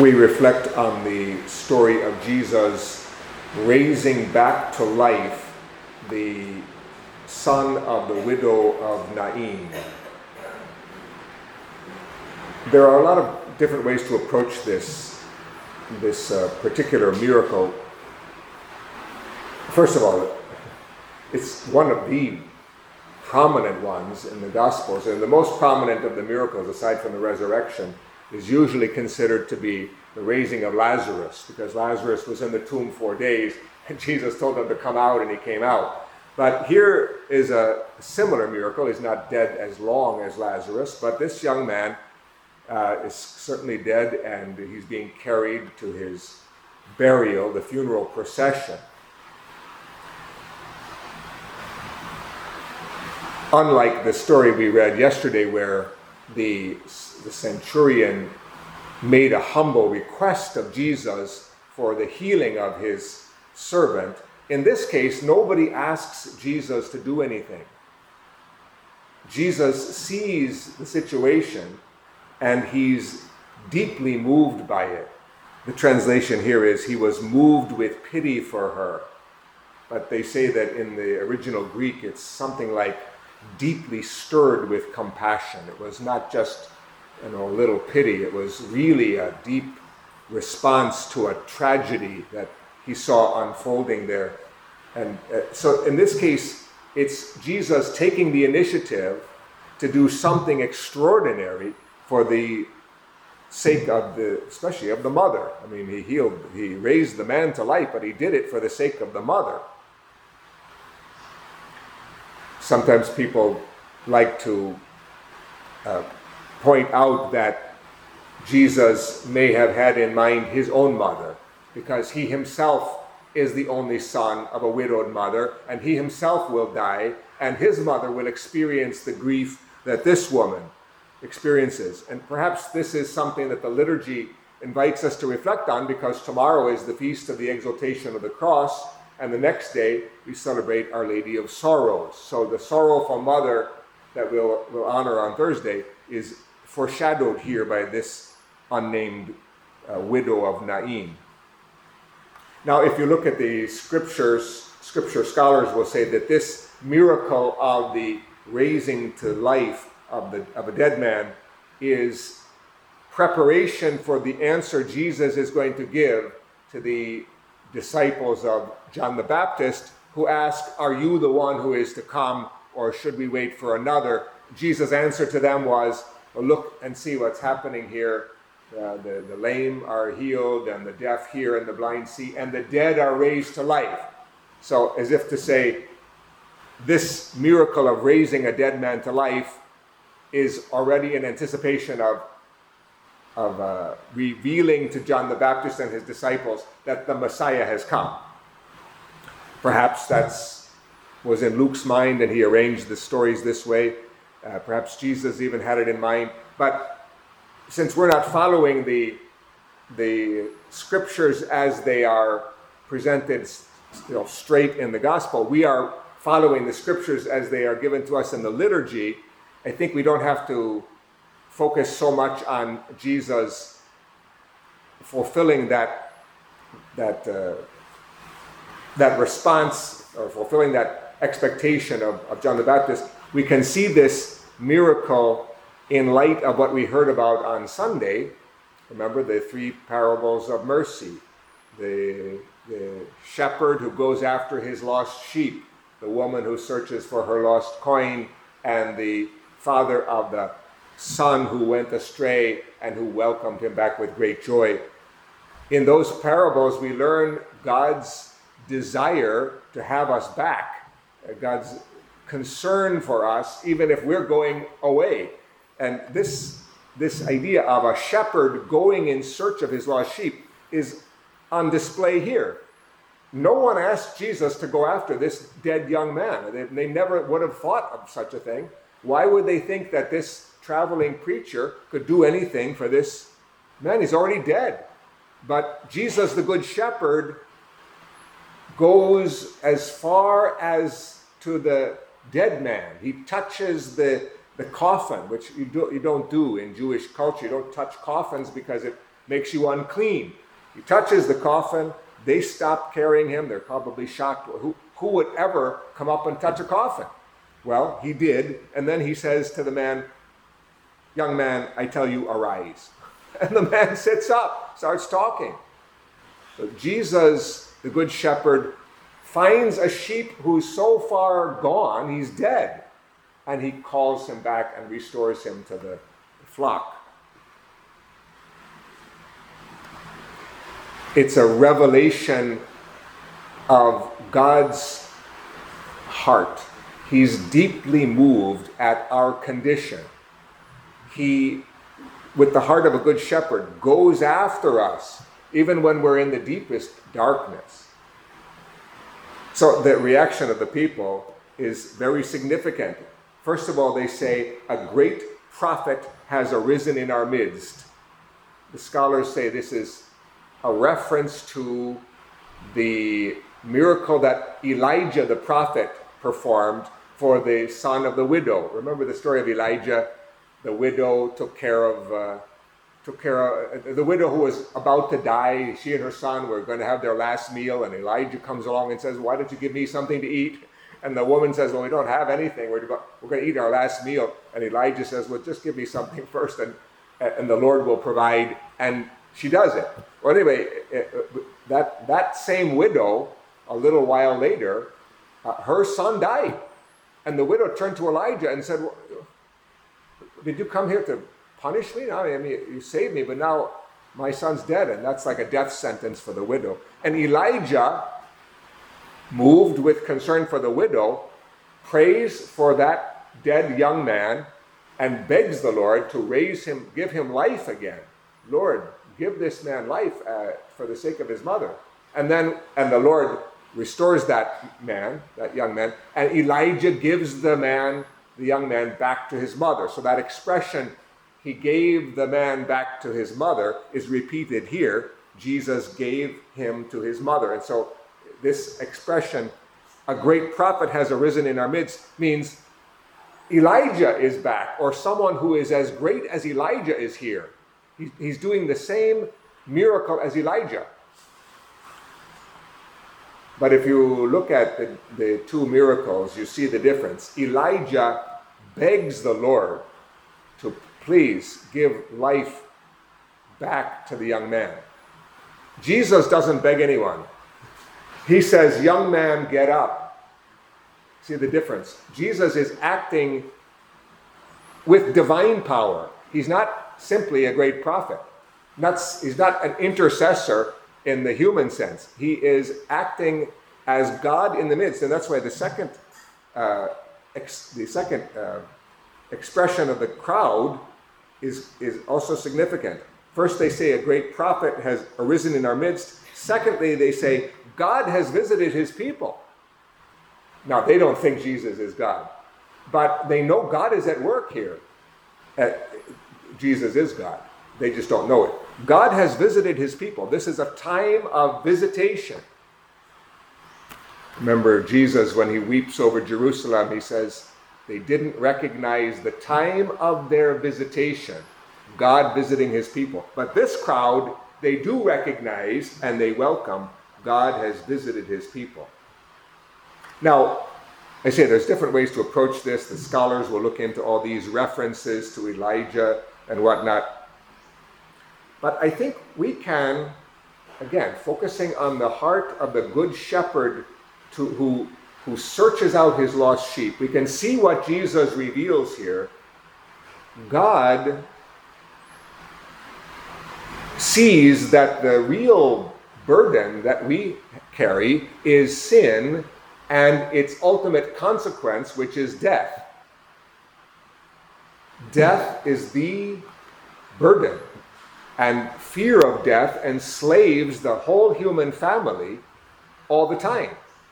we reflect on the story of Jesus raising back to life the son of the widow of Nain. There are a lot of different ways to approach this particular miracle. First of all, it's one of the prominent ones in the Gospels, and the most prominent of the miracles, aside from the resurrection, is usually considered to be the raising of Lazarus, because Lazarus was in the tomb 4 days, and Jesus told him to come out, and he came out. But here is a similar miracle. He's not dead as long as Lazarus, but this young man is certainly dead, and he's being carried to his burial, the funeral procession. Unlike the story we read yesterday where the centurion made a humble request of Jesus for the healing of his servant, in this case, nobody asks Jesus to do anything. Jesus sees the situation and he's deeply moved by it. The translation here is, he was moved with pity for her. But they say that in the original Greek, it's something like deeply stirred with compassion. It was not just a little pity. It was really a deep response to a tragedy that he saw unfolding there. And so in this case, it's Jesus taking the initiative to do something extraordinary for the sake of especially of the mother. I mean, he raised the man to life, but he did it for the sake of the mother. Sometimes people like to point out that Jesus may have had in mind his own mother, because he himself is the only son of a widowed mother, and he himself will die, and his mother will experience the grief that this woman experiences. And perhaps this is something that the liturgy invites us to reflect on, because tomorrow is the feast of the exaltation of the cross, and the next day we celebrate Our Lady of Sorrows. So the sorrowful mother that we'll honor on Thursday is foreshadowed here by this unnamed widow of Nain. Now, if you look at the scriptures, scripture scholars will say that this miracle of the raising to life of a dead man is preparation for the answer Jesus is going to give to the disciples of John the Baptist, who ask, "Are you the one who is to come, or should we wait for another?" Jesus' answer to them was, "Well, look and see what's happening here. The lame are healed, and the deaf hear, and the blind see, and the dead are raised to life." So as if to say, this miracle of raising a dead man to life is already in anticipation of revealing to John the Baptist and his disciples that the Messiah has come. Perhaps that was in Luke's mind and he arranged the stories this way. Perhaps Jesus even had it in mind. But since we're not following the scriptures as they are presented straight in the gospel, we are following the scriptures as they are given to us in the liturgy. I think we don't have to focus so much on Jesus fulfilling that response, or fulfilling that expectation of John the Baptist. We can see this miracle in light of what we heard about on Sunday. Remember the 3 parables of mercy. The shepherd who goes after his lost sheep, the woman who searches for her lost coin, and the father of the son who went astray and who welcomed him back with great joy. In those parables, we learn God's desire to have us back, God's concern for us, even if we're going away. And this idea of a shepherd going in search of his lost sheep is on display here. No one asked Jesus to go after this dead young man. They never would have thought of such a thing. Why would they think that this traveling preacher could do anything for this man? He's already dead. But Jesus, the Good Shepherd, goes as far as to the dead man. He touches the coffin, which you don't do in Jewish culture. You don't touch coffins because it makes you unclean. He touches the coffin. They stop carrying him. They're probably shocked. Who would ever come up and touch a coffin? Well, he did. And then he says to the man, young man, I tell you, arise. And the man sits up, starts talking. So Jesus, the Good Shepherd, finds a sheep who's so far gone, he's dead. And he calls him back and restores him to the flock. It's a revelation of God's heart. He's deeply moved at our condition. He, with the heart of a good shepherd, goes after us, even when we're in the deepest darkness. So the reaction of the people is very significant. First of all, they say, a great prophet has arisen in our midst. The scholars say this is a reference to the miracle that Elijah the prophet performed for the son of the widow. Remember the story of Elijah? The widow took care of the widow who was about to die. She and her son were going to have their last meal, and Elijah comes along and says, why don't you give me something to eat? And the woman says, well, we don't have anything. We're going to eat our last meal. And Elijah says, well, just give me something first, and the Lord will provide. And she does it. Well, anyway, that same widow, a little while later, her son died. And the widow turned to Elijah and said, well, did you come here to punish me? I mean, you saved me, but now my son's dead. And that's like a death sentence for the widow. And Elijah, moved with concern for the widow, prays for that dead young man and begs the Lord to raise him, give him life again. Lord, give this man life for the sake of his mother. And the Lord restores that young man, and Elijah gives the young man back to his mother. So that expression, he gave the man back to his mother, is repeated here. Jesus gave him to his mother. And so this expression, a great prophet has arisen in our midst, means Elijah is back, or someone who is as great as Elijah is here. He's doing the same miracle as Elijah. But if you look at the two miracles, you see the difference. Elijah begs the Lord to please give life back to the young man. Jesus doesn't beg anyone. He says, young man, get up. See the difference? Jesus is acting with divine power. He's not simply a great prophet. He's not an intercessor in the human sense. He is acting as God in the midst. And that's why the second expression of the crowd is also significant. First, they say a great prophet has arisen in our midst. Secondly, they say God has visited his people. Now, they don't think Jesus is God, but they know God is at work here. Jesus is God. They just don't know it. God has visited his people. This is a time of visitation. Remember Jesus, when he weeps over Jerusalem, he says they didn't recognize the time of their visitation, God visiting his people. But this crowd, they do recognize and they welcome God has visited his people. Now, I say there's different ways to approach this. The scholars will look into all these references to Elijah and whatnot. But I think we can, again, focusing on the heart of the good shepherd who searches out his lost sheep, we can see what Jesus reveals here. God sees that the real burden that we carry is sin and its ultimate consequence, which is death. Death is the burden, and fear of death enslaves the whole human family all the time.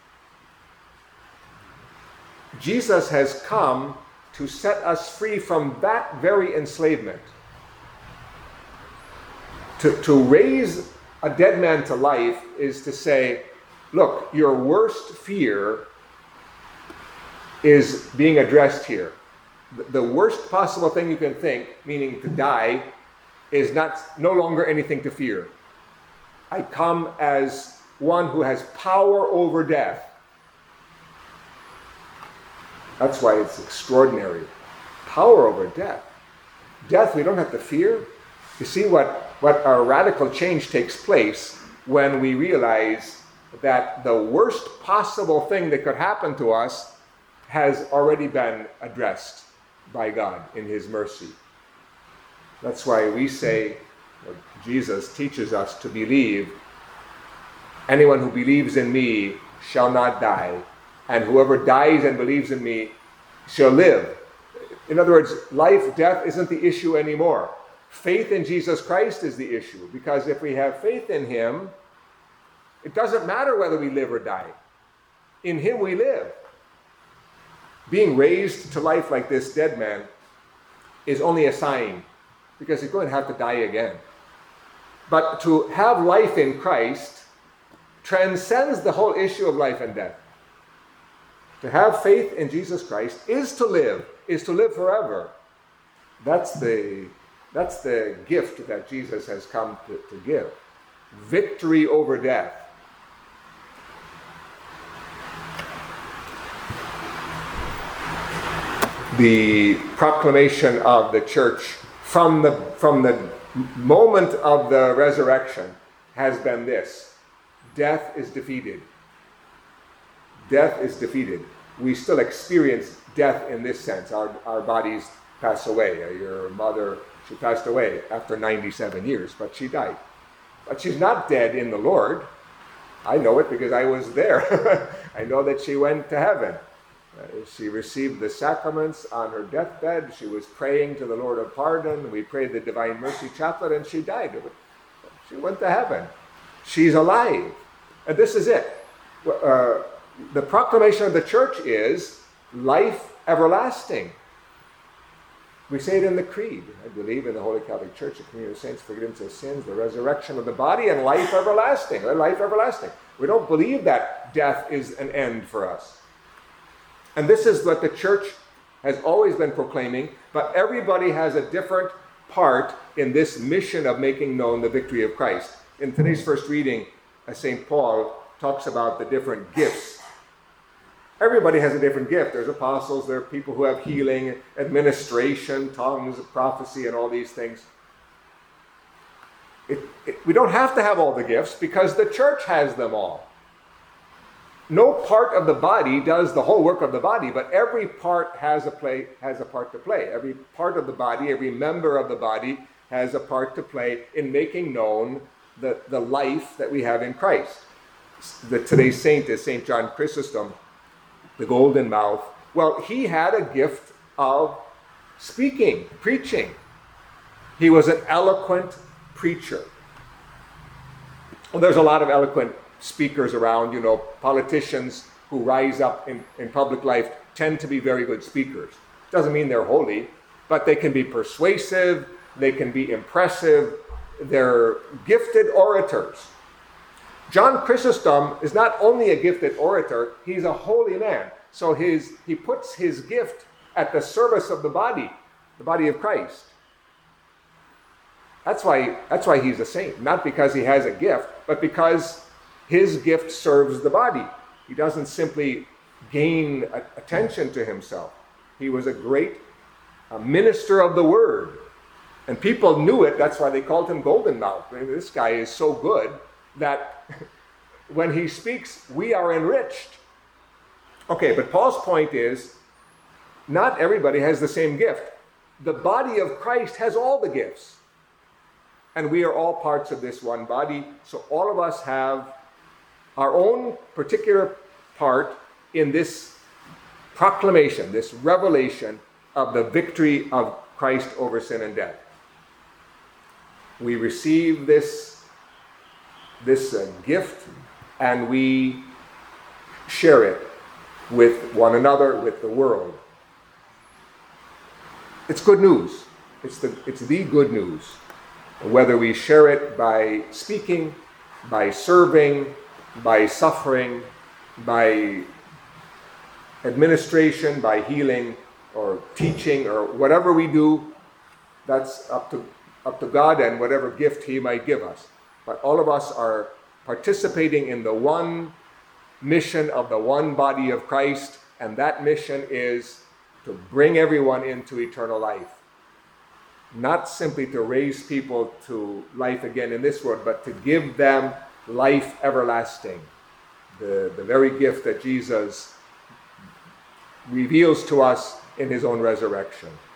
Jesus has come to set us free from that very enslavement. To raise a dead man to life is to say, look, your worst fear is being addressed here. The worst possible thing you can think, meaning to die, is no longer anything to fear. I come as one who has power over death. That's why it's extraordinary. Power over death. Death we don't have to fear. You see what a radical change takes place when we realize that the worst possible thing that could happen to us has already been addressed by God in His mercy. That's why we say, Jesus teaches us to believe, anyone who believes in me shall not die, and whoever dies and believes in me shall live. In other words, life, death isn't the issue anymore. Faith in Jesus Christ is the issue, because if we have faith in Him, it doesn't matter whether we live or die. In Him we live. Being raised to life like this dead man is only a sign, because he's going to have to die again. But to have life in Christ transcends the whole issue of life and death. To have faith in Jesus Christ is to live forever. That's the gift that Jesus has come to give. Victory over death. The proclamation of the church from the moment of the resurrection has been this: death is defeated. Death is defeated. We still experience death in this sense. Our bodies pass away. Your mother, she passed away after 97 years, but she died. But she's not dead in the Lord. I know it because I was there. I know that she went to heaven. She received the sacraments on her deathbed. She was praying to the Lord of pardon. We prayed the Divine Mercy Chaplet, and she died. She went to heaven. She's alive. And this is it. The proclamation of the church is life everlasting. We say it in the Creed. I believe in the Holy Catholic Church, the communion of saints, forgiveness of sins, the resurrection of the body, and life everlasting. Life everlasting. We don't believe that death is an end for us. And this is what the church has always been proclaiming, but everybody has a different part in this mission of making known the victory of Christ. In today's first reading, St. Paul talks about the different gifts. Everybody has a different gift. There's apostles, there are people who have healing, administration, tongues, prophecy, and all these things. We don't have to have all the gifts because the church has them all. No part of the body does the whole work of the body, but every part has a part to play. Every part of the body, every member of the body has a part to play in making known the life that we have in Christ. Today's saint is St. John Chrysostom, the golden mouth. Well, he had a gift of speaking, preaching. He was an eloquent preacher. Well, there's a lot of eloquent speakers around. Politicians who rise up in public life tend to be very good speakers. Doesn't mean they're holy, but they can be persuasive, they can be impressive, they're gifted orators. John Chrysostom is not only a gifted orator, he's a holy man. So he puts his gift at the service of the body of Christ. That's why he's a saint, not because he has a gift, but because his gift serves the body. He doesn't simply gain attention to himself. He was a great minister of the word. And people knew it. That's why they called him Golden Mouth. I mean, this guy is so good that when he speaks, we are enriched. Okay, but Paul's point is, not everybody has the same gift. The body of Christ has all the gifts. And we are all parts of this one body. So all of us have our own particular part in this proclamation, this revelation of the victory of Christ over sin and death. We receive this gift and we share it with one another, with the world. It's good news. It's the good news. Whether we share it by speaking, by serving, by suffering, by administration, by healing, or teaching, or whatever we do, that's up to up to God and whatever gift He might give us. But all of us are participating in the one mission of the one body of Christ, and that mission is to bring everyone into eternal life. Not simply to raise people to life again in this world, but to give them life everlasting. The very gift that Jesus reveals to us in His own resurrection.